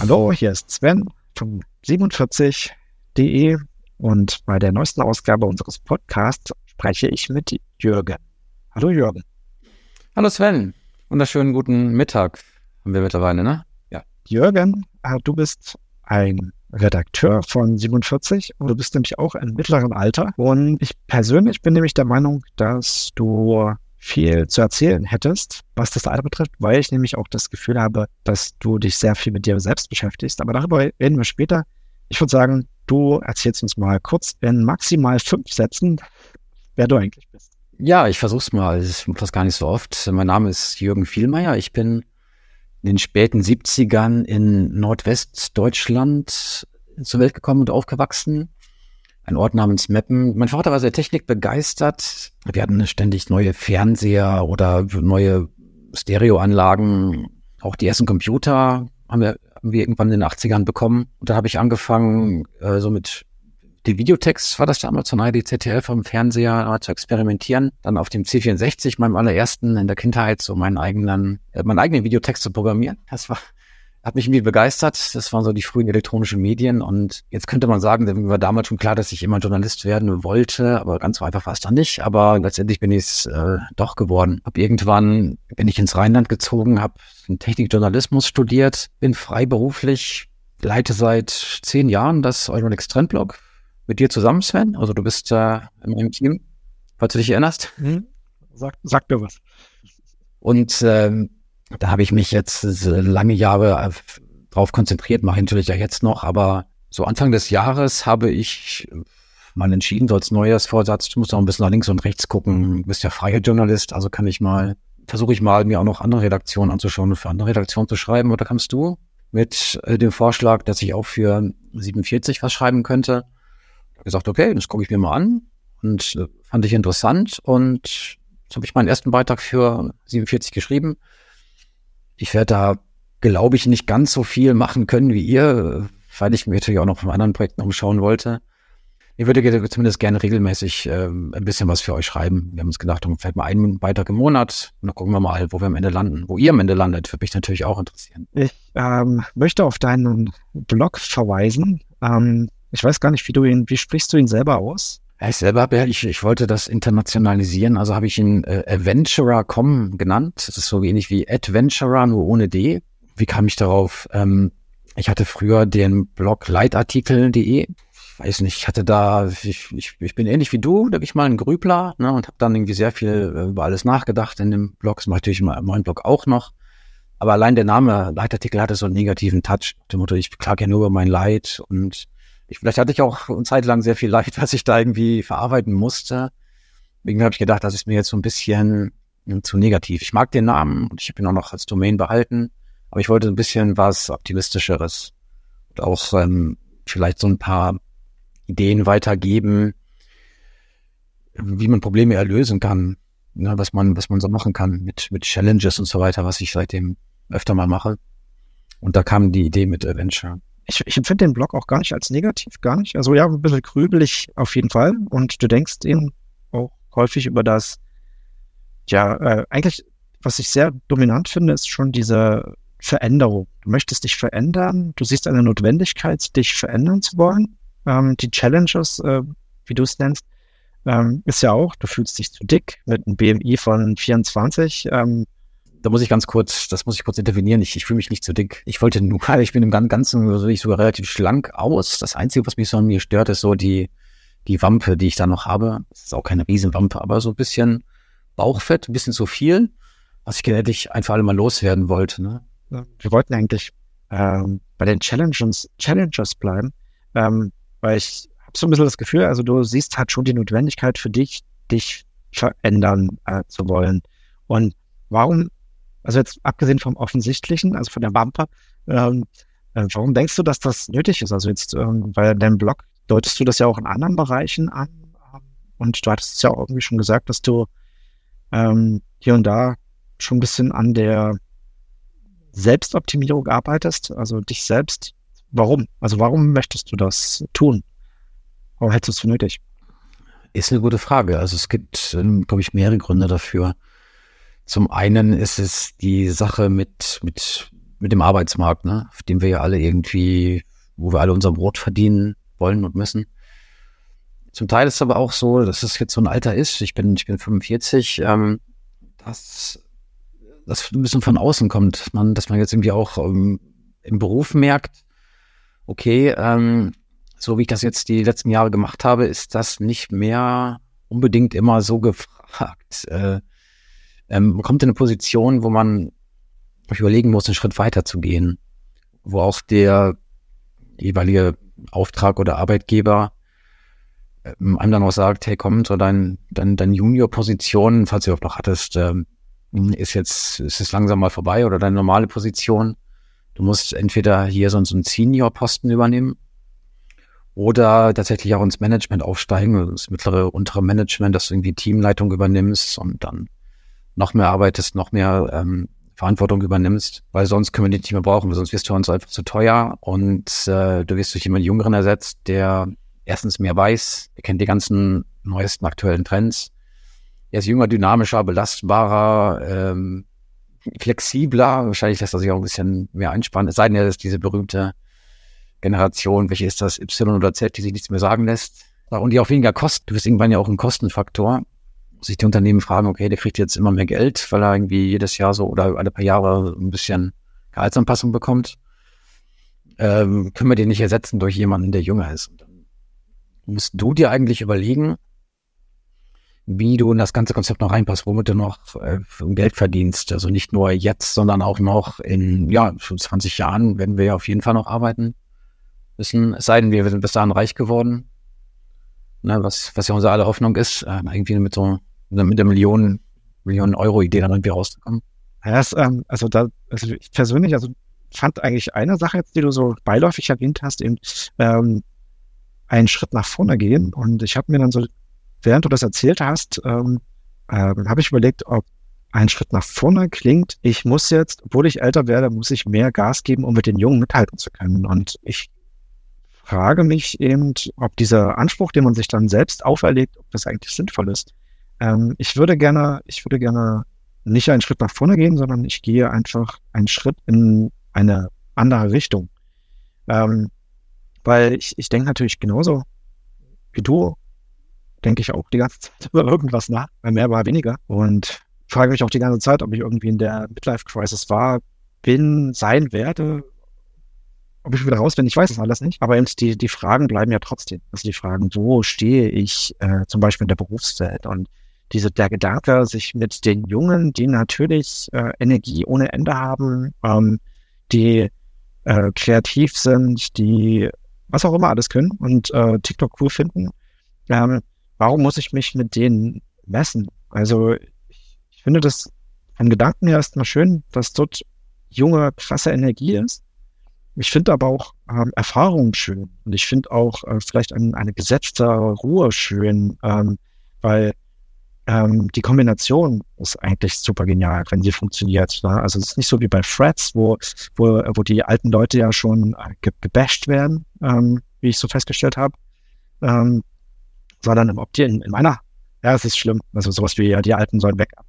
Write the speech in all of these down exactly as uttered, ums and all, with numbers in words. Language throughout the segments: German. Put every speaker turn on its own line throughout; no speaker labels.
Hallo, hier ist Sven von siebenundvierzig punkt de und bei der neuesten Ausgabe unseres Podcasts spreche ich mit Jürgen. Hallo Jürgen.
Hallo Sven, wunderschönen guten Mittag haben wir mittlerweile, ne?
Ja. Jürgen, äh, du bist ein Redakteur von siebenundvierzig und du bist nämlich auch im mittleren Alter und ich persönlich bin nämlich der Meinung, dass du viel zu erzählen hättest, was das Alter betrifft, weil ich nämlich auch das Gefühl habe, dass du dich sehr viel mit dir selbst beschäftigst. Aber darüber reden wir später. Ich würde sagen, du erzählst uns mal kurz in maximal fünf Sätzen, wer du eigentlich bist.
Ja, ich versuch's mal. Ich mache das gar nicht so oft. Mein Name ist Jürgen Vielmeier. Ich bin in den späten siebzigern in Nordwestdeutschland zur Welt gekommen und aufgewachsen. Ein Ort namens Meppen. Mein Vater war sehr technikbegeistert. Wir hatten ständig neue Fernseher oder neue Stereoanlagen. Auch die ersten Computer haben wir, haben wir irgendwann in den achtzigern bekommen. Und da habe ich angefangen, äh, so mit den Videotext, war das damals von I D Z D F am Fernseher, äh, zu experimentieren. Dann auf dem C vierundsechzig, meinem allerersten in der Kindheit, so meinen eigenen, äh, meinen eigenen Videotext zu programmieren. Das war Hat mich irgendwie begeistert. Das waren so die frühen elektronischen Medien. Und jetzt könnte man sagen, mir war damals schon klar, dass ich immer Journalist werden wollte. Aber ganz so einfach war es dann nicht. Aber letztendlich bin ich es äh, doch geworden. Hab irgendwann bin ich ins Rheinland gezogen, habe Technikjournalismus studiert, bin freiberuflich, leite seit zehn Jahren das Euronics Trendblog mit dir zusammen, Sven. Also du bist äh, in meinem Team, falls du dich erinnerst.
Hm. Sag, sag mir was.
Und ähm, da habe ich mich jetzt lange Jahre drauf konzentriert, mache ich natürlich ja jetzt noch, aber so Anfang des Jahres habe ich mal entschieden, so als Neujahrsvorsatz, du musst auch ein bisschen nach links und rechts gucken, du bist ja freier Journalist, also kann ich mal, versuche ich mal, mir auch noch andere Redaktionen anzuschauen und für andere Redaktionen zu schreiben. Oder kannst du mit äh, dem Vorschlag, dass ich auch für siebenundvierzig was schreiben könnte? Ich habe gesagt, okay, das gucke ich mir mal an und äh, fand ich interessant und jetzt habe ich meinen ersten Beitrag für siebenundvierzig geschrieben. Ich werde da, glaube ich, nicht ganz so viel machen können wie ihr, weil ich mir natürlich auch noch von anderen Projekten umschauen wollte. Ich würde zumindest gerne regelmäßig äh, ein bisschen was für euch schreiben. Wir haben uns gedacht, vielleicht mal einen Beitrag im Monat und dann gucken wir mal, wo wir am Ende landen. Wo ihr am Ende landet, würde mich natürlich auch interessieren.
Ich ähm, möchte auf deinen Blog verweisen. Ähm, ich weiß gar nicht, wie du ihn, wie sprichst du ihn selber aus?
Ja, ich selber, ich, ich wollte das internationalisieren, also habe ich ihn äh, Adventurer Punkt com genannt. Das ist so ähnlich wie Adventurer, nur ohne D. Wie kam ich darauf? Ähm, ich hatte früher den Blog leitartikel punkt de. Ich weiß nicht, ich hatte da, ich, ich, ich bin ähnlich wie du, da bin ich mal ein Grübler, ne, und habe dann irgendwie sehr viel äh, über alles nachgedacht in dem Blog. Das mache ich natürlich in meinem Blog auch noch. Aber allein der Name Leitartikel hatte so einen negativen Touch. Dem Motto, ich klage ja nur über mein Leid und Ich, vielleicht hatte ich auch eine Zeit lang sehr viel Leid, was ich da irgendwie verarbeiten musste. Deswegen habe ich gedacht, das ist mir jetzt so ein bisschen äh, zu negativ. Ich mag den Namen und ich habe ihn auch noch als Domain behalten, aber ich wollte ein bisschen was Optimistischeres und auch ähm, vielleicht so ein paar Ideen weitergeben, wie man Probleme erlösen kann, ne, was man was man so machen kann mit mit Challenges und so weiter, was ich seitdem öfter mal mache. Und da kam die Idee mit Adventure.
Ich, ich empfinde den Blog auch gar nicht als negativ, gar nicht. Also ja, ein bisschen grübelig auf jeden Fall. Und du denkst eben auch häufig über das, ja, äh, eigentlich, was ich sehr dominant finde, ist schon diese Veränderung. Du möchtest dich verändern, du siehst eine Notwendigkeit, dich verändern zu wollen. Ähm, die Challenges, äh, wie du es nennst, ähm, ist ja auch, du fühlst dich zu dick mit einem B M I von vierundzwanzig. Ähm,
Da muss ich ganz kurz, das muss ich kurz intervenieren. Ich, ich fühle mich nicht zu dick. Ich wollte nur, ich bin im Ganzen so ich sogar relativ schlank aus. Das Einzige, was mich so an mir stört, ist so die, die Wampe, die ich da noch habe. Das ist auch keine Riesenwampe, aber so ein bisschen Bauchfett, ein bisschen zu viel, was ich genetic einfach alle mal loswerden wollte. Ne?
Wir wollten eigentlich ähm, bei den Challenges, Challenges bleiben, ähm, weil ich habe so ein bisschen das Gefühl, also du siehst halt schon die Notwendigkeit für dich, dich verändern äh, zu wollen. Und warum Also jetzt abgesehen vom Offensichtlichen, also von der Wampe, ähm, äh, warum denkst du, dass das nötig ist? Also jetzt, ähm, bei deinem Blog deutest du das ja auch in anderen Bereichen an ähm, und du hattest es ja auch irgendwie schon gesagt, dass du ähm, hier und da schon ein bisschen an der Selbstoptimierung arbeitest, also dich selbst. Warum? Also warum möchtest du das tun? Warum hältst du es für nötig?
Ist eine gute Frage. Also es gibt, ähm, glaube ich, mehrere Gründe dafür. Zum einen ist es die Sache mit, mit mit dem Arbeitsmarkt, ne, auf dem wir ja alle irgendwie, wo wir alle unser Brot verdienen wollen und müssen. Zum Teil ist es aber auch so, dass es jetzt so ein Alter ist, ich bin, ich bin fünfundvierzig, ähm, dass das ein bisschen von außen kommt, man, dass man jetzt irgendwie auch ähm, im Beruf merkt, okay, ähm, so wie ich das jetzt die letzten Jahre gemacht habe, ist das nicht mehr unbedingt immer so gefragt. Äh, ähm, man kommt in eine Position, wo man überlegen muss, einen Schritt weiter zu gehen, wo auch der jeweilige Auftrag oder Arbeitgeber ähm, einem dann auch sagt, hey komm, so dein, dein, dein Junior-Position, falls du überhaupt noch hattest, ähm, ist jetzt, ist es langsam mal vorbei oder deine normale Position. Du musst entweder hier so, so einen Senior-Posten übernehmen oder tatsächlich auch ins Management aufsteigen, das mittlere, untere Management, dass du irgendwie Teamleitung übernimmst und dann noch mehr arbeitest, noch mehr ähm, Verantwortung übernimmst, weil sonst können wir die nicht mehr brauchen, weil sonst wirst du uns einfach zu teuer und äh, du wirst durch jemanden Jüngeren ersetzt, der erstens mehr weiß, der kennt die ganzen neuesten aktuellen Trends. Er ist jünger, dynamischer, belastbarer, ähm, flexibler. Wahrscheinlich lässt er sich auch ein bisschen mehr einspannen. Es sei denn, er ist diese berühmte Generation, welche ist das, Y oder Z, die sich nichts mehr sagen lässt. Und die auch weniger kosten. Du bist irgendwann ja auch ein Kostenfaktor. Sich die Unternehmen fragen, okay, der kriegt jetzt immer mehr Geld, weil er irgendwie jedes Jahr so oder alle paar Jahre ein bisschen Gehaltsanpassung bekommt. Ähm, können wir den nicht ersetzen durch jemanden, der jünger ist. Und dann musst du dir eigentlich überlegen, wie du in das ganze Konzept noch reinpasst, womit du noch äh, Geld verdienst. Also nicht nur jetzt, sondern auch noch in, ja, schon zwanzig Jahren werden wir ja auf jeden Fall noch arbeiten müssen. Es sei denn, wir sind bis dahin reich geworden. Ne, was, was ja unsere aller Hoffnung ist, äh, irgendwie mit so, mit der Millionen, Millionen Euro-Idee dann irgendwie rauszukommen.
Ja, es, ähm, also da, also ich persönlich, also fand eigentlich eine Sache jetzt, die du so beiläufig erwähnt hast, eben ähm, einen Schritt nach vorne gehen. Und ich habe mir dann so, während du das erzählt hast, ähm, äh, habe ich überlegt, ob ein Schritt nach vorne klingt, ich muss jetzt, obwohl ich älter werde, muss ich mehr Gas geben, um mit den Jungen mithalten zu können. Und ich frage mich eben, ob dieser Anspruch, den man sich dann selbst auferlegt, ob das eigentlich sinnvoll ist. Ähm, ich würde gerne, ich würde gerne nicht einen Schritt nach vorne gehen, sondern ich gehe einfach einen Schritt in eine andere Richtung. Ähm, weil ich, ich denke natürlich genauso wie du, denke ich auch die ganze Zeit über irgendwas nach, mehr war weniger. Und frage mich auch die ganze Zeit, ob ich irgendwie in der Midlife-Crisis war, bin, sein werde, ob ich wieder raus bin, ich weiß es alles nicht. Aber eben die, die Fragen bleiben ja trotzdem. Also die Fragen, wo stehe ich äh, zum Beispiel in der Berufswelt? Und diese, der Gedanke, sich mit den Jungen, die natürlich äh, Energie ohne Ende haben, ähm, die äh, kreativ sind, die was auch immer alles können und äh, TikTok cool finden, ähm, warum muss ich mich mit denen messen? Also ich, ich finde das vom Gedanken her erstmal schön, dass dort junge, krasse Energie ist. Ich finde aber auch ähm, Erfahrung schön und ich finde auch äh, vielleicht ein, eine gesetzte Ruhe schön, ähm, weil ähm, die Kombination ist eigentlich super genial, wenn sie funktioniert. Ne? Also es ist nicht so wie bei Threads, wo wo wo die alten Leute ja schon äh, ge- gebasht werden, ähm, wie ich so festgestellt habe, ähm, sondern im Opti in, in meiner, ja, es ist schlimm, also sowas wie ja, die Alten sollen weg.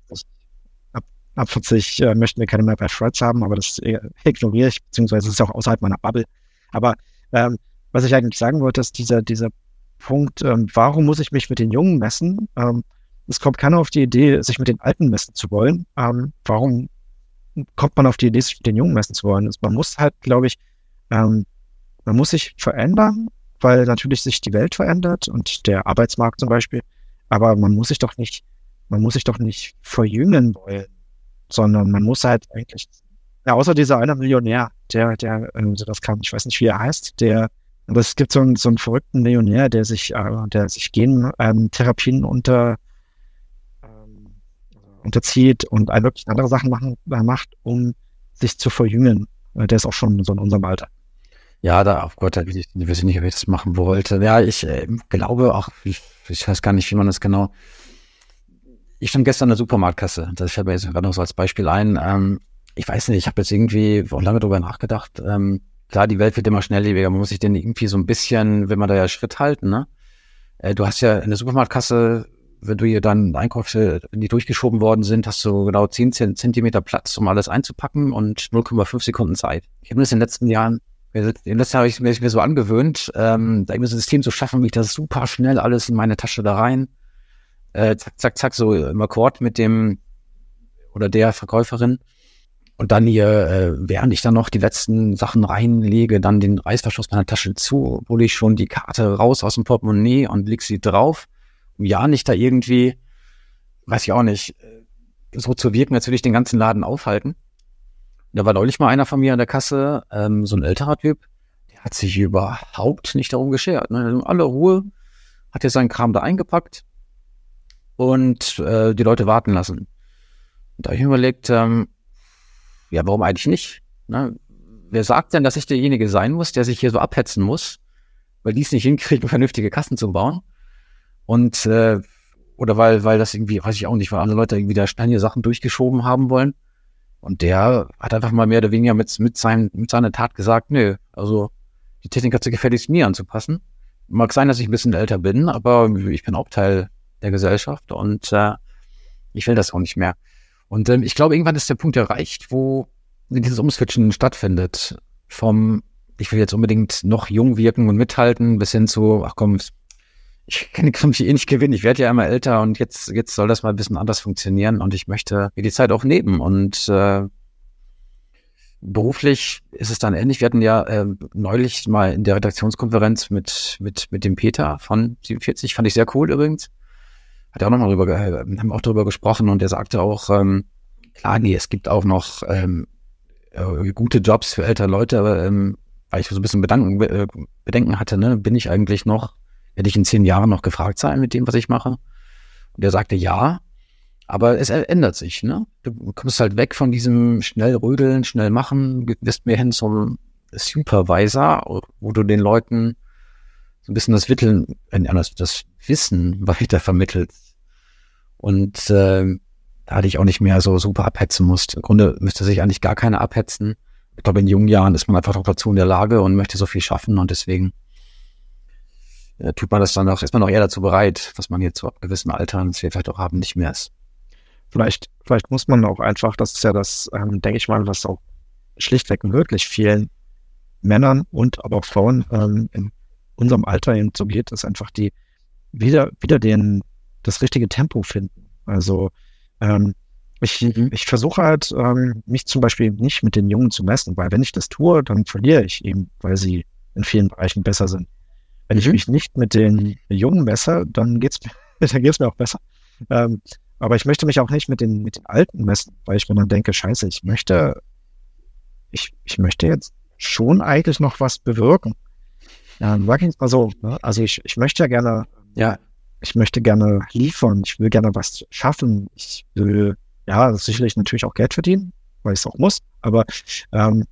Ab, ab vierzig äh, möchten wir keine mehr bei Threads haben, aber das äh, ignoriere ich, beziehungsweise es ist auch außerhalb meiner Bubble. Aber ähm, was ich eigentlich sagen wollte, ist dieser dieser Punkt, ähm, warum muss ich mich mit den Jungen messen? Ähm, es kommt keiner auf die Idee, sich mit den Alten messen zu wollen. Ähm, warum kommt man auf die Idee, sich mit den Jungen messen zu wollen? Man muss halt, glaube ich, ähm, man muss sich verändern, weil natürlich sich die Welt verändert und der Arbeitsmarkt zum Beispiel. Aber man muss sich doch nicht, man muss sich doch nicht verjüngen wollen, sondern man muss halt eigentlich, ja, außer dieser eine Millionär, der, der, äh, das kann, ich weiß nicht, wie er heißt, der, aber es gibt so einen, so einen verrückten Millionär, der sich, äh, der sich Gentherapien unter, ähm, unterzieht und all wirklich andere Sachen machen, äh, macht, um sich zu verjüngen. Äh, der ist auch schon so in unserem Alter.
Ja, da, auf Gott, da weiß ich, weiß ich nicht, ob ich das machen wollte. Ja, ich äh, glaube auch, ich, ich weiß gar nicht, wie man das genau. Ich stand gestern in der Supermarktkasse, das fällt mir jetzt gerade noch so als Beispiel ein. Ähm, ich weiß nicht, ich habe jetzt irgendwie auch lange drüber nachgedacht. Ähm, klar, die Welt wird immer schnelllebiger, man muss sich denn irgendwie so ein bisschen, wenn man da ja Schritt halten, ne? Äh, du hast ja in der Supermarktkasse, wenn du hier dann Einkäufe, wenn die durchgeschoben worden sind, hast du genau zehn Zentimeter Platz, um alles einzupacken und null Komma fünf Sekunden Zeit. Ich habe das in den letzten Jahren, in den letzten Jahren habe ich mir, mir so angewöhnt, ähm, da irgendwie so ein System zu schaffen, wie ich das super schnell alles in meine Tasche da rein, äh, zack, zack, zack, so im Akkord mit dem oder der Verkäuferin. Und dann hier, äh, während ich dann noch die letzten Sachen reinlege, dann den Reißverschluss meiner Tasche zu, hole ich schon die Karte raus aus dem Portemonnaie und leg sie drauf, um ja nicht da irgendwie, weiß ich auch nicht, so zu wirken, als würde ich den ganzen Laden aufhalten. Da war neulich mal einer von mir an der Kasse, ähm, so ein älterer Typ, der hat sich überhaupt nicht darum geschert. Ne? In aller Ruhe hat er seinen Kram da eingepackt und äh, die Leute warten lassen. Und da habe ich mir überlegt, ähm, ja, warum eigentlich nicht? Ne? Wer sagt denn, dass ich derjenige sein muss, der sich hier so abhetzen muss, weil die es nicht hinkriegen, vernünftige Kassen zu bauen? Und, äh, oder weil, weil das irgendwie, weiß ich auch nicht, weil alle Leute irgendwie da schnell hier Sachen durchgeschoben haben wollen. Und der hat einfach mal mehr oder weniger mit, mit, seinem, mit seiner Tat gesagt, nö, also die Technik hat sich gefälligst mir anzupassen. Mag sein, dass ich ein bisschen älter bin, aber ich bin auch Teil der Gesellschaft und äh, ich will das auch nicht mehr. Und ähm, ich glaube, irgendwann ist der Punkt erreicht, wo dieses Umswitchen stattfindet. Vom, ich will jetzt unbedingt noch jung wirken und mithalten, bis hin zu, ach komm, ich kann, kann mich eh nicht gewinnen, ich werde ja immer älter und jetzt jetzt soll das mal ein bisschen anders funktionieren und ich möchte mir die Zeit auch nehmen. Und äh, beruflich ist es dann ähnlich. Wir hatten ja äh, neulich mal in der Redaktionskonferenz mit mit mit dem Peter von siebenundvierzig, fand ich sehr cool übrigens. Hat er auch nochmal drüber, äh, haben auch drüber gesprochen und er sagte auch, ähm, klar, nee, es gibt auch noch ähm, äh, gute Jobs für ältere Leute, aber ähm, weil ich so ein bisschen Bedanken, äh, Bedenken hatte, ne, bin ich eigentlich noch, werde ich in zehn Jahren noch gefragt sein mit dem, was ich mache? Und er sagte, ja, aber es ändert sich, ne? Du kommst halt weg von diesem schnell rödeln, schnell machen, wirst mehr hin zum Supervisor, wo du den Leuten so ein bisschen das Witteln, äh, das Wissen weiter vermittelt. Und äh, da hatte ich auch nicht mehr so super abhetzen musste. Im Grunde müsste sich eigentlich gar keiner abhetzen. Ich glaube, in jungen Jahren ist man einfach noch dazu in der Lage und möchte so viel schaffen und deswegen äh, tut man das dann auch, ist man auch eher dazu bereit, was man jetzt so ab gewissem Alter, das wir vielleicht auch haben, nicht mehr ist.
Vielleicht, vielleicht muss man auch einfach, das ist ja das, ähm, denke ich mal, was auch schlichtweg wirklich vielen Männern und aber auch Frauen ähm, in unserem Alter eben so geht, ist einfach die wieder wieder den das richtige Tempo finden. Also ähm, ich mhm. ich versuche halt ähm, mich zum Beispiel nicht mit den Jungen zu messen, weil wenn ich das tue, dann verliere ich eben, weil sie in vielen Bereichen besser sind. Wenn mhm. ich mich nicht mit den Jungen messe, dann geht's mir dann geht's mir auch besser. Ähm, aber ich möchte mich auch nicht mit den mit den Alten messen, weil ich mir dann denke, scheiße, ich möchte ich ich möchte jetzt schon eigentlich noch was bewirken. Ja, sag ich mal so, ne? Also ich, ich möchte ja gerne, ja, ich möchte gerne liefern, ich will gerne was schaffen, ich will, ja, sicherlich natürlich auch Geld verdienen, weil ich es auch muss, aber ähm,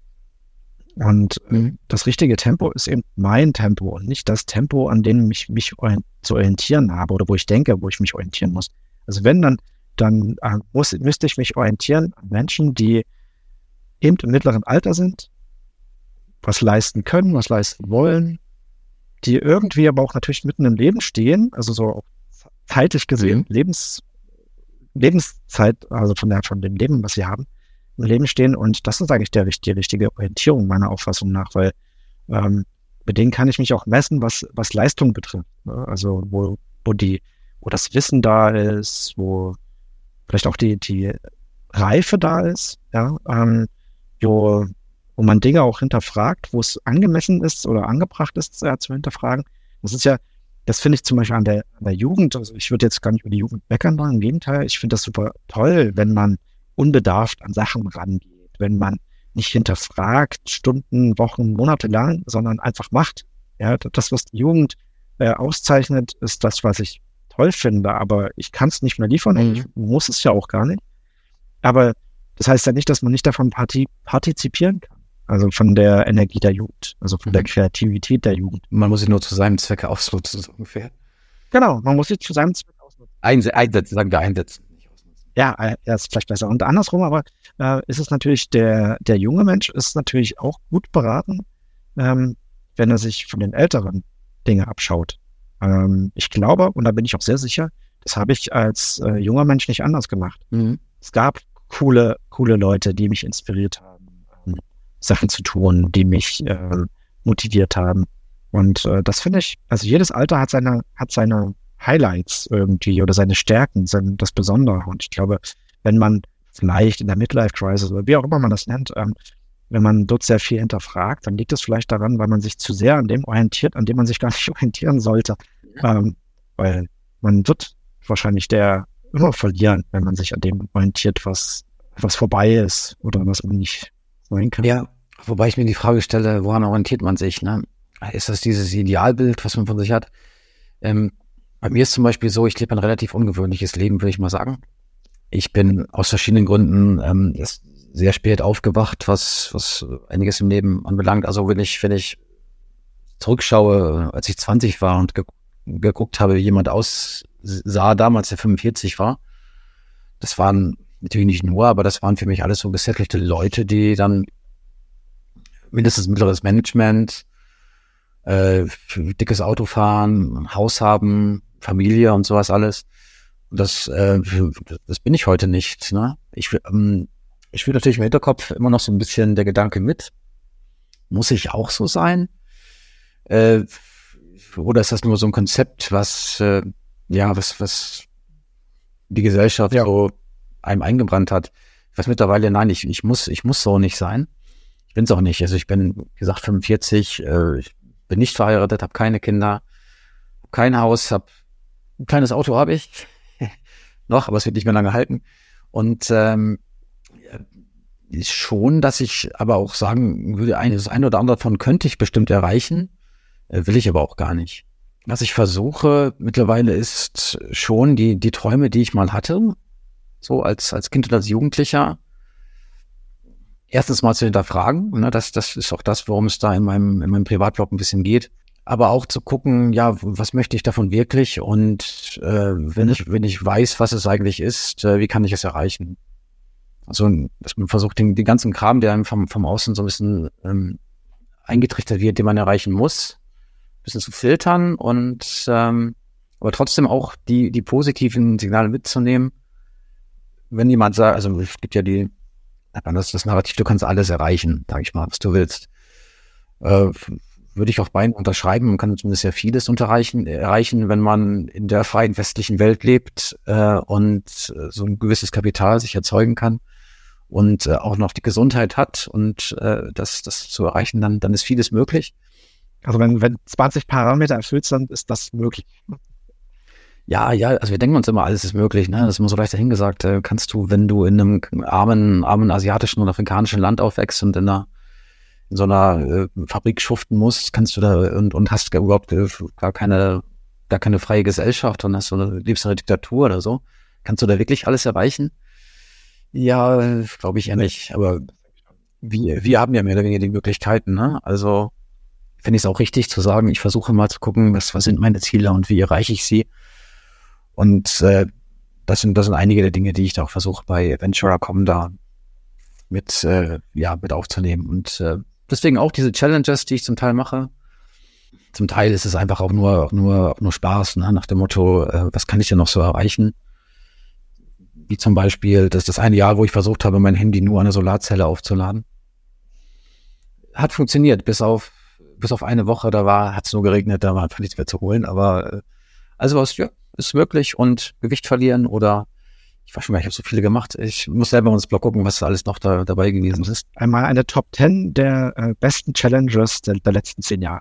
und mhm. das richtige Tempo ist eben mein Tempo und nicht das Tempo, an dem ich mich orient- zu orientieren habe oder wo ich denke, wo ich mich orientieren muss. Also wenn, dann, dann äh, muss, müsste ich mich orientieren an Menschen, die eben im mittleren Alter sind, was leisten können, was leisten wollen, die irgendwie aber auch natürlich mitten im Leben stehen, also so zeitlich gesehen, mhm. Lebens, Lebenszeit, also von der, von dem Leben, was sie haben, im Leben stehen. Und das ist eigentlich der, die richtige Orientierung meiner Auffassung nach, weil ähm, mit denen kann ich mich auch messen, was, was Leistung betrifft. Ne? Also wo, wo die, wo das Wissen da ist, wo vielleicht auch die, die Reife da ist, ja, ähm, wo wo man Dinge auch hinterfragt, wo es angemessen ist oder angebracht ist, ja, zu hinterfragen. Das ist ja, das finde ich zum Beispiel an der, an der Jugend, also ich würde jetzt gar nicht über die Jugend meckern wollen, im Gegenteil, ich finde das super toll, wenn man unbedarft an Sachen rangeht, wenn man nicht hinterfragt, Stunden, Wochen, Monate lang, sondern einfach macht. Ja, das, was die Jugend äh, auszeichnet, ist das, was ich toll finde, aber ich kann es nicht mehr liefern, mhm. ich muss es ja auch gar nicht. Aber das heißt ja nicht, dass man nicht davon parti- partizipieren kann. Also von der Energie der Jugend, also von mhm. der Kreativität der Jugend.
Man muss sie nur zu seinem Zwecke ausnutzen, so ungefähr.
Genau, man muss sie zu seinem Zweck ausnutzen.
Einse- einsetzen, sagen wir einsetzen. Nicht ausnutzen.
Ja, äh, ja, ist vielleicht besser. Und andersrum, aber äh, ist es natürlich, der, der junge Mensch ist natürlich auch gut beraten, ähm, wenn er sich von den älteren Dinge abschaut. Ähm, ich glaube, und da bin ich auch sehr sicher, Das habe ich als äh, junger Mensch nicht anders gemacht.
Mhm.
Es gab coole, coole Leute, die mich inspiriert haben, ähm, Sachen zu tun, die mich äh, motiviert haben. Und äh, das finde ich, also jedes Alter hat seine, hat seine Highlights irgendwie oder seine Stärken, sein, das Besondere. Und ich glaube, wenn man vielleicht in der Midlife-Crisis oder wie auch immer man das nennt, ähm, wenn man dort sehr viel hinterfragt, dann liegt es vielleicht daran, weil man sich zu sehr an dem orientiert, an dem man sich gar nicht orientieren sollte. Ähm, weil man wird wahrscheinlich der immer verlieren, wenn man sich an dem orientiert, was, was vorbei ist oder was man nicht sein kann.
Ja, wobei ich mir die Frage stelle, woran orientiert man sich? Ne? Ist das dieses Idealbild, was man von sich hat? Ähm, bei mir ist zum Beispiel so, ich lebe ein relativ ungewöhnliches Leben, würde ich mal sagen. Ich bin aus verschiedenen Gründen ähm, erst sehr spät aufgewacht, was was einiges im Leben anbelangt. Also wenn ich wenn ich zurückschaue, als ich zwanzig war und ge- geguckt habe, wie jemand aussah damals, der fünfundvierzig war, das waren natürlich nicht nur, aber das waren für mich alles so gesettelte Leute, die dann mindestens mittleres Management, äh, dickes Auto fahren, Haus haben, Familie und sowas alles. Und das, äh, das bin ich heute nicht. Ne? Ich, ähm, ich will natürlich im Hinterkopf immer noch so ein bisschen der Gedanke mit. Muss ich auch so sein? Äh, oder ist das nur so ein Konzept, was, äh, ja, was, was die Gesellschaft
Ja.
so einem eingebrannt hat? Ich weiß mittlerweile, nein, ich, ich muss, ich muss so nicht sein. Ich bin es auch nicht. Also ich bin, wie gesagt, fünfundvierzig, äh, ich bin nicht verheiratet, habe keine Kinder, hab kein Haus, habe ein kleines Auto habe ich noch, aber es wird nicht mehr lange halten. Und ähm, ist schon, dass ich aber auch sagen würde, ein, das eine oder andere davon könnte ich bestimmt erreichen, äh, will ich aber auch gar nicht. Was ich versuche mittlerweile ist schon die die Träume, die ich mal hatte, so als als Kind und als Jugendlicher, erstens mal zu hinterfragen. Ne, das das ist auch das, worum es da in meinem in meinem Privatblog ein bisschen geht. Aber auch zu gucken, ja, was möchte ich davon wirklich? Und äh, wenn ich wenn ich weiß, was es eigentlich ist, äh, wie kann ich es erreichen? Also, dass man versucht, den, den ganzen Kram, der einem vom, vom Außen so ein bisschen ähm, eingetrichtert wird, den man erreichen muss, ein bisschen zu filtern und ähm, aber trotzdem auch die die positiven Signale mitzunehmen. Wenn jemand sagt, also es gibt ja die, das, das Narrativ, du kannst alles erreichen, sag ich mal, was du willst. Äh, würde ich auf beiden unterschreiben. Man kann zumindest sehr vieles unterreichen, erreichen, wenn man in der freien westlichen Welt lebt äh, und äh, so ein gewisses Kapital sich erzeugen kann und äh, auch noch die Gesundheit hat und äh, das das zu erreichen, dann dann ist vieles möglich.
Also wenn, wenn zwanzig Parameter erfüllt sind, ist das möglich.
Ja, ja, also wir denken uns immer, alles ist möglich, ne? Das ist immer so leicht dahingesagt. Äh, kannst du, wenn du in einem armen, armen asiatischen oder afrikanischen Land aufwächst und in einer in so einer äh, Fabrik schuften musst, kannst du da und, und hast gar überhaupt äh, gar keine, gar keine freie Gesellschaft und hast so eine, lebst in einer Diktatur oder so. Kannst du da wirklich alles erreichen? Ja, glaube ich eher nicht. Aber wir, wir haben ja mehr oder weniger die Möglichkeiten, ne? Also finde ich es auch richtig zu sagen, ich versuche mal zu gucken, was, was sind meine Ziele und wie erreiche ich sie. Und äh, das sind das sind einige der Dinge, die ich da auch versuche bei Ventura Punkt com da mit äh, ja mit aufzunehmen. Und äh, deswegen auch diese Challenges, die ich zum Teil mache. Zum Teil ist es einfach auch nur auch nur auch nur Spaß, ne? Nach dem Motto, äh, was kann ich denn noch so erreichen? Wie zum Beispiel, das ist das eine Jahr, wo ich versucht habe, mein Handy nur an eine Solarzelle aufzuladen. Hat funktioniert, bis auf bis auf eine Woche, da war, hat es nur geregnet, da war einfach nichts mehr zu holen. Aber äh, also was, ja, ist möglich. Und Gewicht verlieren oder ich weiß schon gar nicht, ich habe so viele gemacht. Ich muss selber ins Blog gucken, was alles noch da dabei gewesen ist.
Einmal eine Top zehn der äh, besten Challenges der, der letzten zehn Jahre.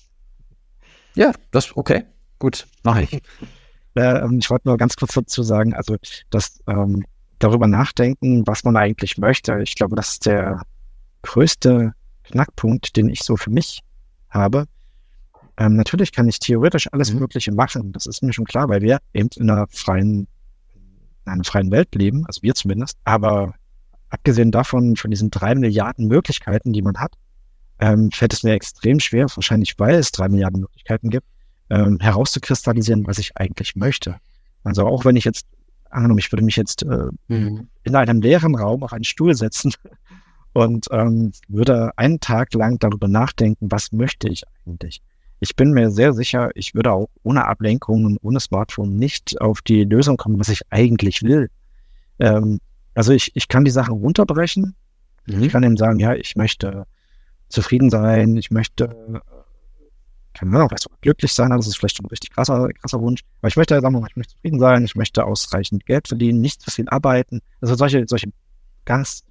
Ja, das okay, gut, mache ich.
Äh, ich wollte nur ganz kurz dazu sagen, also das ähm, darüber nachdenken, was man eigentlich möchte. Ich glaube, das ist der größte Knackpunkt, den ich so für mich habe. Ähm, natürlich kann ich theoretisch alles
Mhm.
Mögliche machen. Das ist mir schon klar, weil wir eben in einer freien, in einer freien Welt leben, also wir zumindest. Aber abgesehen davon, von diesen drei Milliarden Möglichkeiten, die man hat, ähm, fällt es mir extrem schwer, wahrscheinlich weil es drei Milliarden Möglichkeiten gibt, ähm, herauszukristallisieren, was ich eigentlich möchte. Also auch wenn ich jetzt, angenommen, ich würde mich jetzt äh,
Mhm.
in einem leeren Raum auf einen Stuhl setzen und ähm, würde einen Tag lang darüber nachdenken, was möchte ich eigentlich. ich bin mir sehr sicher, ich würde auch ohne Ablenkung und ohne Smartphone nicht auf die Lösung kommen, was ich eigentlich will. Ähm, also ich, ich kann die Sachen runterbrechen. Mhm. Ich kann eben sagen, ja, ich möchte zufrieden sein, ich möchte, keine Ahnung, vielleicht sogar glücklich sein, das ist vielleicht ein richtig krasser, krasser Wunsch. Aber ich möchte, sagen wir mal, ich möchte zufrieden sein, ich möchte ausreichend Geld verdienen, nicht zu viel arbeiten. Also solche, solche ganz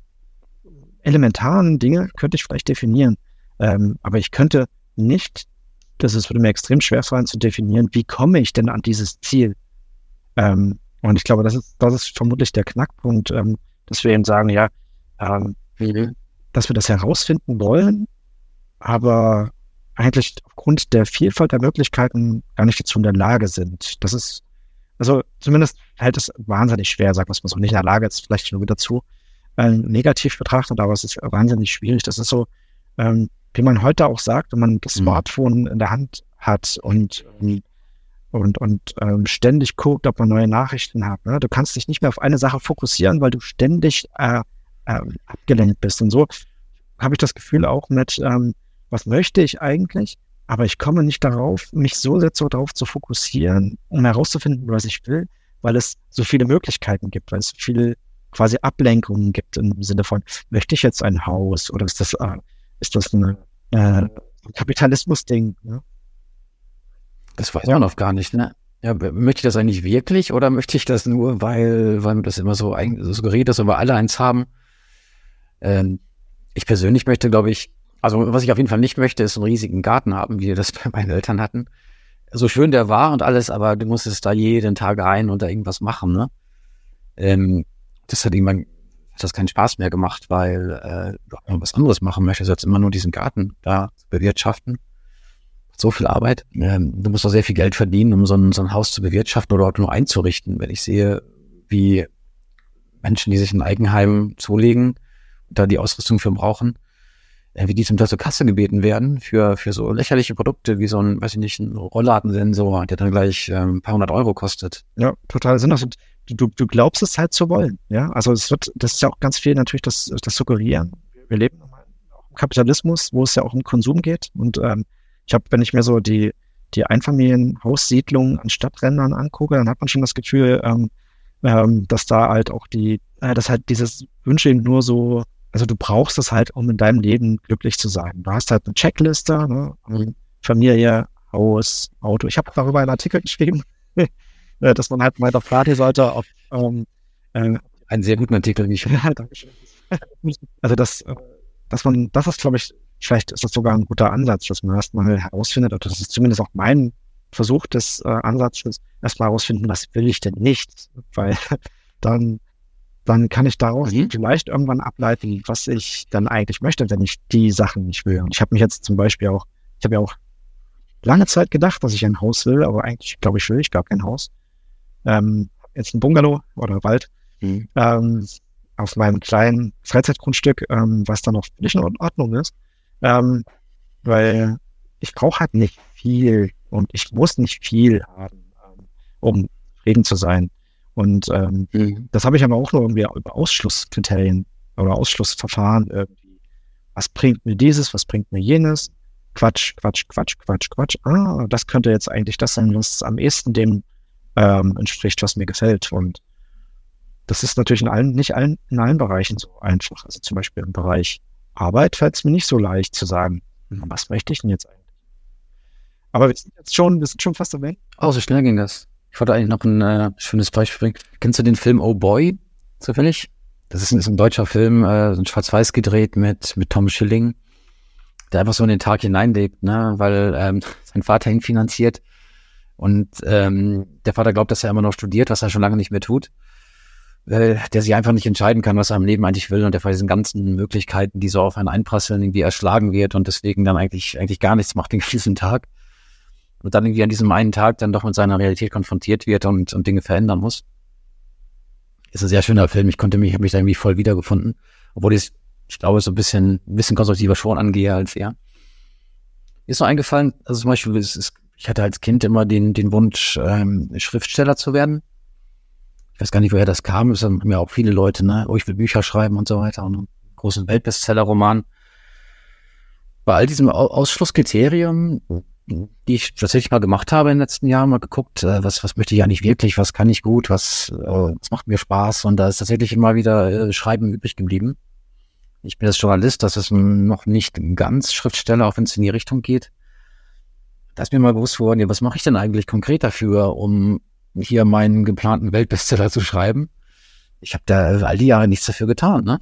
elementaren Dinge könnte ich vielleicht definieren. Ähm, aber ich könnte nicht, das ist, würde mir extrem schwer fallen zu definieren, wie komme ich denn an dieses Ziel? Ähm, und ich glaube, das ist, das ist vermutlich der Knackpunkt, ähm, dass wir eben sagen, ja, ähm, mhm. dass wir das herausfinden wollen, aber eigentlich aufgrund der Vielfalt der Möglichkeiten gar nicht dazu in der Lage sind. Das ist, also zumindest hält es wahnsinnig schwer, sagt man es mal so, nicht in der Lage, jetzt vielleicht nur dazu äh, negativ betrachtet, aber es ist wahnsinnig schwierig. Das ist so, ähm, wie man heute auch sagt, wenn man das Smartphone in der Hand hat und und und ähm, ständig guckt, ob man neue Nachrichten hat. Ne? Du kannst dich nicht mehr auf eine Sache fokussieren, weil du ständig äh, äh, abgelenkt bist. Und so habe ich das Gefühl auch mit, ähm, was möchte ich eigentlich? Aber ich komme nicht darauf, mich so sehr so darauf zu fokussieren, um herauszufinden, was ich will, weil es so viele Möglichkeiten gibt, weil es so viele quasi Ablenkungen gibt im Sinne von, möchte ich jetzt ein Haus oder ist das äh, ist das ein äh, Kapitalismus-Ding? Ne?
Das weiß man oft gar nicht, ne? Ja, möchte ich das eigentlich wirklich oder möchte ich das nur, weil, weil das immer so, so suggeriert ist, weil wir alle eins haben? Ähm, ich persönlich möchte, glaube ich, also was ich auf jeden Fall nicht möchte, ist einen riesigen Garten haben, wie wir das bei meinen Eltern hatten. So schön der war und alles, aber du musstest da jeden Tag rein und da irgendwas machen, ne? Ähm, das hat irgendwann hat das keinen Spaß mehr gemacht, weil äh, du auch noch was anderes machen möchtest, als immer nur diesen Garten da zu bewirtschaften. So viel Arbeit. Ähm, du musst auch sehr viel Geld verdienen, um so ein, so ein Haus zu bewirtschaften oder auch nur einzurichten. Wenn ich sehe, wie Menschen, die sich ein Eigenheim zulegen, da die Ausrüstung für brauchen, äh, wie die zum Teil zur Kasse gebeten werden für für so lächerliche Produkte wie so ein, weiß ich nicht, ein Rolladensensor, der dann gleich ähm, ein paar hundert Euro kostet.
Ja, total sinnlos. Du, du glaubst es halt zu wollen, ja. Also es wird, das ist ja auch ganz viel natürlich das, das Suggerieren. Wir leben auch im Kapitalismus, wo es ja auch um Konsum geht. Und ähm, ich habe, wenn ich mir so die die Einfamilienhaussiedlungen an Stadträndern angucke, dann hat man schon das Gefühl, ähm, ähm, dass da halt auch die, äh, dass halt dieses Wünsche eben nur so, also du brauchst es halt, um in deinem Leben glücklich zu sein. Du hast halt eine Checkliste, ne? Familie, Haus, Auto. Ich habe darüber einen Artikel geschrieben, dass man halt mal doch fragen sollte, ob ähm, äh,
einen sehr guten Artikel, wie ich finde.
Ja, Dankeschön. Also das, dass man, das ist, glaube ich, vielleicht ist das sogar ein guter Ansatz, dass man erstmal herausfindet, oder das ist zumindest auch mein Versuch des äh, Ansatzes, erstmal herausfinden, was will ich denn nicht, weil dann dann kann ich daraus mhm. vielleicht irgendwann ableiten, was ich dann eigentlich möchte, wenn ich die Sachen nicht will. Und ich habe mich jetzt zum Beispiel auch, ich habe ja auch lange Zeit gedacht, dass ich ein Haus will, aber eigentlich, glaube ich, will ich gar kein Haus. Ähm, jetzt ein Bungalow oder Wald mhm. ähm, auf meinem kleinen Freizeitgrundstück, ähm, was dann auch völlig in Ordnung ist. Ähm, weil ich brauche halt nicht viel und ich muss nicht viel haben, ähm, um zufrieden zu sein. Und ähm, mhm. das habe ich aber auch nur irgendwie über Ausschlusskriterien oder Ausschlussverfahren irgendwie. Was bringt mir dieses, was bringt mir jenes? Quatsch, Quatsch, Quatsch, Quatsch, Quatsch. Ah, das könnte jetzt eigentlich das sein, was am ehesten dem ähm, entspricht, was mir gefällt. Und das ist natürlich in allen, nicht allen, in allen Bereichen so einfach. Also zum Beispiel im Bereich Arbeit fällt es mir nicht so leicht zu sagen, was möchte ich denn jetzt eigentlich? Aber wir sind jetzt schon, wir sind schon fast am Ende.
Oh, so schnell ging das. Ich wollte eigentlich noch ein äh, schönes Beispiel bringen. Kennst du den Film Oh Boy zufällig? Das ist ein, ist ein deutscher Film, äh, so ein Schwarz-Weiß gedreht mit mit Tom Schilling, der einfach so in den Tag hineinlebt, ne, weil ähm, sein Vater ihn finanziert und ähm, der Vater glaubt, dass er immer noch studiert, was er schon lange nicht mehr tut, weil der sich einfach nicht entscheiden kann, was er im Leben eigentlich will und der von diesen ganzen Möglichkeiten, die so auf einen einprasseln, irgendwie erschlagen wird und deswegen dann eigentlich eigentlich gar nichts macht den ganzen Tag. Und dann irgendwie an diesem einen Tag dann doch mit seiner Realität konfrontiert wird und, und Dinge verändern muss. Ist ein sehr schöner Film. Ich konnte mich, habe mich da irgendwie voll wiedergefunden. Obwohl ich, ich glaube, so ein bisschen, ein bisschen konstruktiver schon angehe als er. Mir ist noch eingefallen, also zum Beispiel, es ist, ich hatte als Kind immer den, den Wunsch, ähm, Schriftsteller zu werden. Ich weiß gar nicht, woher das kam. Es haben ja auch viele Leute, ne? Oh, ich will Bücher schreiben und so weiter und einen großen Weltbestseller-Roman. Bei all diesem Ausschlusskriterium die ich tatsächlich mal gemacht habe in den letzten Jahren, mal geguckt, äh, was was möchte ich eigentlich wirklich, was kann ich gut, was, äh, was macht mir Spaß, und da ist tatsächlich immer wieder äh, Schreiben übrig geblieben. Ich bin jetzt Journalist, das ist noch nicht ganz Schriftsteller, auch wenn es in die Richtung geht. Da ist mir mal bewusst geworden, ja, was mache ich denn eigentlich konkret dafür, um hier meinen geplanten Weltbestseller zu schreiben? Ich habe da all die Jahre nichts dafür getan, ne?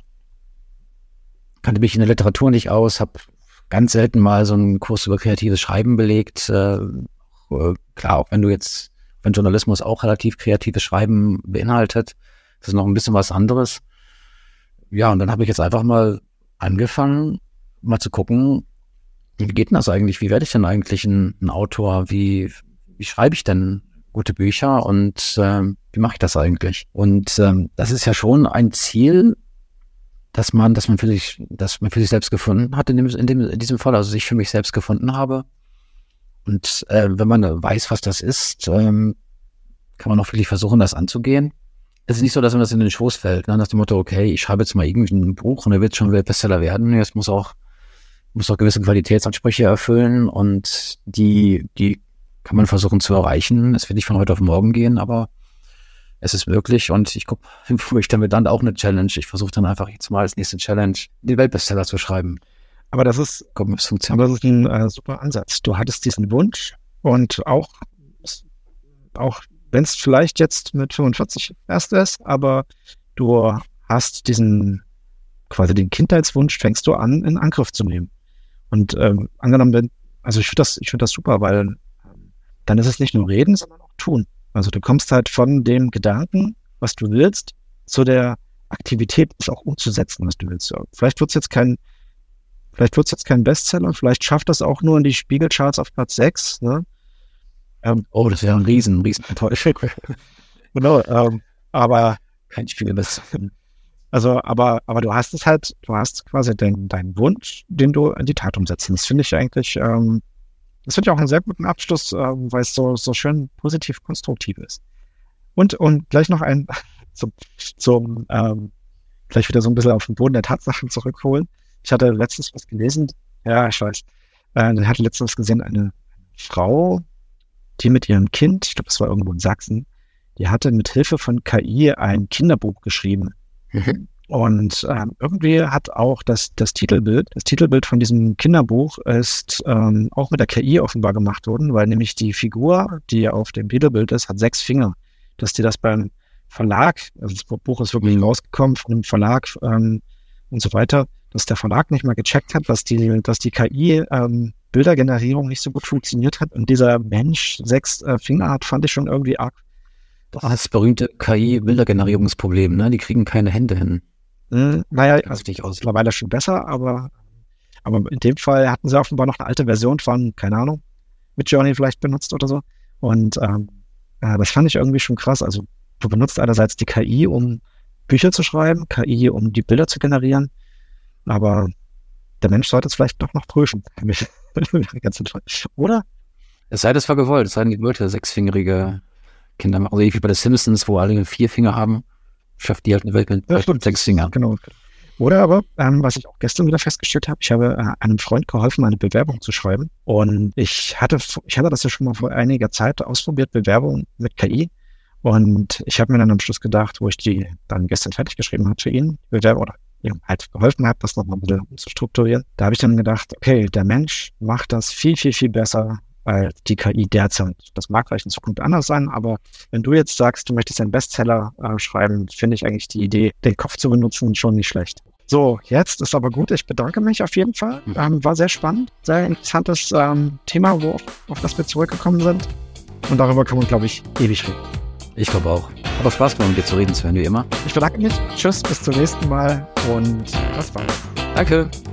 Kannte mich in der Literatur nicht aus, habe ganz selten mal so einen Kurs über kreatives Schreiben belegt. Äh, klar, auch wenn du jetzt, wenn Journalismus auch relativ kreatives Schreiben beinhaltet, das ist noch ein bisschen was anderes. Ja, und dann habe ich jetzt einfach mal angefangen, mal zu gucken, wie geht denn das eigentlich? Wie werde ich denn eigentlich ein, ein Autor? Wie, wie schreibe ich denn gute Bücher? Und ähm, wie mache ich das eigentlich? Und ähm, das ist ja schon ein Ziel, dass man, dass man für sich, dass man für sich selbst gefunden hat in dem, in dem, in diesem Fall, also sich für mich selbst gefunden habe. Und äh, wenn man weiß, was das ist, ähm, kann man auch wirklich versuchen, das anzugehen. Es ist nicht so, dass man das in den Schoß fällt, ne? Nach dem Motto, okay, ich schreibe jetzt mal irgendwie ein Buch und er wird schon Bestseller werden. Es muss auch, muss auch gewisse Qualitätsansprüche erfüllen, und die, die kann man versuchen zu erreichen. Es wird nicht von heute auf morgen gehen, aber es ist möglich, und ich gucke, ich damit dann auch eine Challenge. Ich versuche dann einfach jetzt mal als nächste Challenge den Weltbestseller zu schreiben.
Aber das ist,
Komm, es
aber das ist ein äh, super Ansatz. Du hattest diesen Wunsch, und auch, auch wenn es vielleicht jetzt mit fünfundvierzig erst ist, aber du hast diesen, quasi den Kindheitswunsch, fängst du an, in Angriff zu nehmen. Und ähm, angenommen, wenn, also ich finde das, ich finde das super, weil ähm, dann ist es nicht nur reden, sondern auch tun. Also du kommst halt von dem Gedanken, was du willst, zu der Aktivität, es auch umzusetzen, was du willst. Vielleicht wird es jetzt kein, vielleicht wird es jetzt kein Bestseller, vielleicht schafft das auch nur in die Spiegelcharts auf Platz sechs. Ne?
Ähm, oh, das wäre ein riesen, riesen Enttäuschung.
Genau, ähm, aber
kein Spiegelbestseller.
Also, aber, aber du hast es halt, du hast quasi deinen deinen Wunsch, den du in die Tat umsetzt. Das finde ich eigentlich, ähm, das finde ich auch einen sehr guten Abschluss, ähm, weil es so, so schön positiv konstruktiv ist. Und, und gleich noch ein, zum, zum, ähm, gleich wieder so ein bisschen auf den Boden der Tatsachen zurückholen. Ich hatte letztens was gelesen, ja, ich weiß, äh, ich hatte letztens gesehen, eine Frau, die mit ihrem Kind, ich glaube, das war irgendwo in Sachsen, die hatte mit Hilfe von K I ein Kinderbuch geschrieben. Mhm. Und ähm, irgendwie hat auch das, das Titelbild, das Titelbild von diesem Kinderbuch ist ähm, auch mit der K I offenbar gemacht worden, weil nämlich die Figur, die auf dem Titelbild ist, hat sechs Finger. Dass die das beim Verlag, also das Buch ist wirklich rausgekommen von dem Verlag ähm, und so weiter, dass der Verlag nicht mal gecheckt hat, dass die, dass die K I ähm, Bildergenerierung nicht so gut funktioniert hat und dieser Mensch sechs äh, Finger hat, fand ich schon irgendwie arg.
Das berühmte K I-Bildergenerierungsproblem, ne? Die kriegen keine Hände hin.
Hm, naja, also mittlerweile schon besser, aber, aber in dem Fall hatten sie offenbar noch eine alte Version von, keine Ahnung, Midjourney vielleicht benutzt oder so. Und ähm, äh, das fand ich irgendwie schon krass. Also du benutzt einerseits die K I, um Bücher zu schreiben, K I, um die Bilder zu generieren, aber der Mensch sollte es vielleicht doch noch prüfen. Ganz enttäuscht. Oder?
Es sei das war gewollt, es sei denn, die wollte sechsfingerige Kinder machen. Also wie bei den Simpsons, wo alle vier Finger haben, schafft die halt eine Welt mit ja, sechs Fingern.
Genau. Oder aber, ähm, was ich auch gestern wieder festgestellt habe, ich habe äh, einem Freund geholfen, eine Bewerbung zu schreiben. Und ich hatte, ich hatte das ja schon mal vor einiger Zeit ausprobiert, Bewerbung mit K I. Und ich habe mir dann am Schluss gedacht, wo ich die dann gestern fertig geschrieben habe für ihn, Bewerbung, oder ihm halt geholfen habe, das nochmal ein bisschen umzustrukturieren. Da habe ich dann gedacht, okay, der Mensch macht das viel, viel, viel besser als die K I derzeit. Das mag vielleicht in Zukunft anders sein, aber wenn du jetzt sagst, du möchtest einen Bestseller äh, schreiben, finde ich eigentlich die Idee, den Kopf zu benutzen, schon nicht schlecht. So, jetzt ist aber gut. Ich bedanke mich auf jeden Fall. Ähm, war sehr spannend, sehr interessantes ähm, Thema, wo, auf das wir zurückgekommen sind. Und darüber kann man, glaube ich, ewig reden.
Ich glaube auch. Aber Spaß gemacht, mit dir zu reden, Sven, wie immer.
Ich bedanke mich. Tschüss, bis zum nächsten Mal und das war's.
Danke.